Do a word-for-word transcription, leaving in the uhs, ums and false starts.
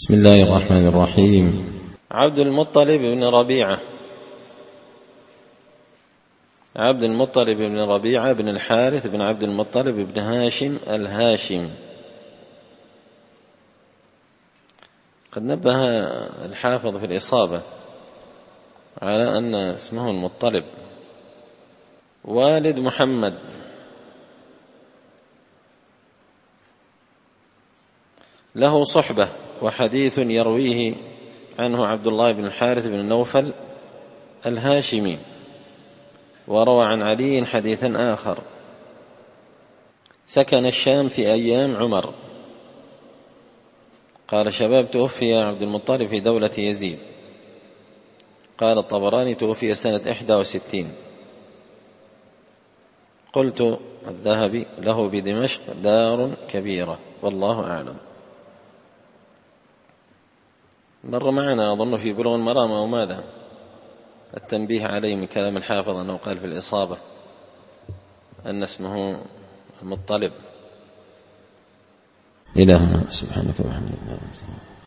بسم الله الرحمن الرحيم. عبد المطلب بن ربيعة عبد المطلب بن ربيعة بن الحارث بن عبد المطلب بن هاشم الهاشم. قد نبه الحافظ في الإصابة على أن اسمه المطلب. والد محمد، له صحبة وحديث يرويه عنه عبد الله بن الحارث بن نوفل الهاشمي، وروى عن علي حديثا آخر. سكن الشام في أيام عمر. قال شباب توفي عبد المطلب في دولة يزيد. قال الطبراني توفي سنة إحدى وستين. قلت الذهبي له بدمشق دار كبيرة، والله أعلم. مر معنا أظن في بلوغ المرام أو ماذا التنبيه عليه من كلام الحافظ أنه قال في الإصابة أن اسمه المطلب. إلهنا سبحانك وبحمدك.